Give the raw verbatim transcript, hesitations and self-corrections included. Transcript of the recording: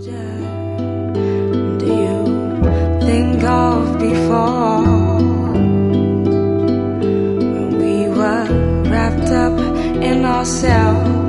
Do you think of before, when we were wrapped up in ourselves?